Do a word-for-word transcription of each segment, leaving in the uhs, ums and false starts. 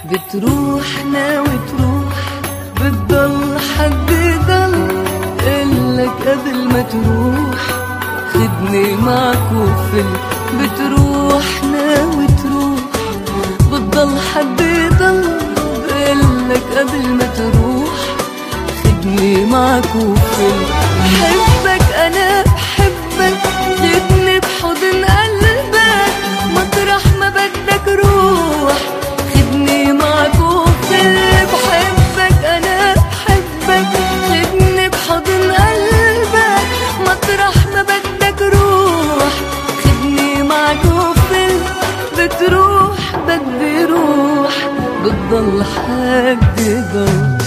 بتروح ناوي تروح، بتضل حد ضل قلك قبل ما تروح خدني معك وفل. بتروح ناوي تروح، بتضل حد ضل قلك قبل ما تروح خدني معك وفل. بحبك أنا بحبك، خدني بحضن قلبك مطرح ما بدك روح خدني معك وفل. بحبك أنا بحبك، خدني بحضن قلبك مطرح ما بدك روح خدني معك وفل. بتروح بدي روح، بتضل حد ضل.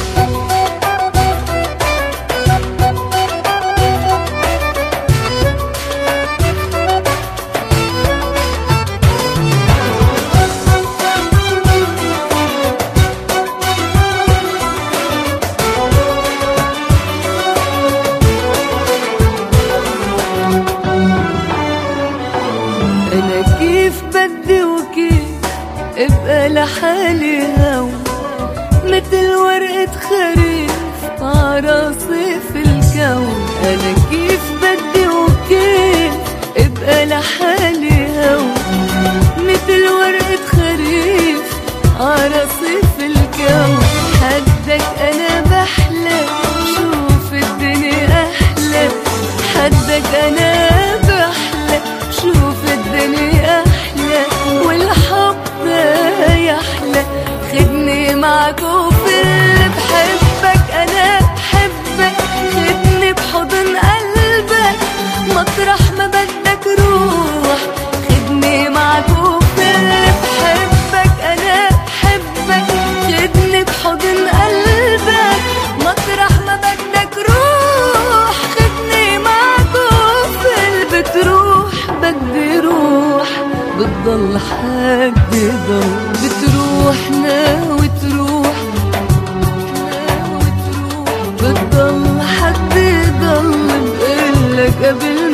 أنا كيف بدي وكيف ابقى لحالي هوا مثل ورقة خريف عرصيف الكون. أنا كيف بدي وكيف ابقى لحالي هوا مثل ورقة خريف عرصيف الكون. حدك أنا بحلى شوف الدنيا أحلى، حدك أنا بحلى شوف الدنيا أحلى، والحب ده يحلى خدني معك وفل. بحبك أنا بحبك، خدني بحضن قلبك مطرح ما بدك روح خدني معك وفل. بحبك أنا بحبك، خدني بحضن قلبك مطرح ما بدك روح خدني معك وفل. بتروح بدي روح، بتضل حد ضل. بتروح ناوي تروح، ناوي تروح بتضل حد ضل بقلك قبل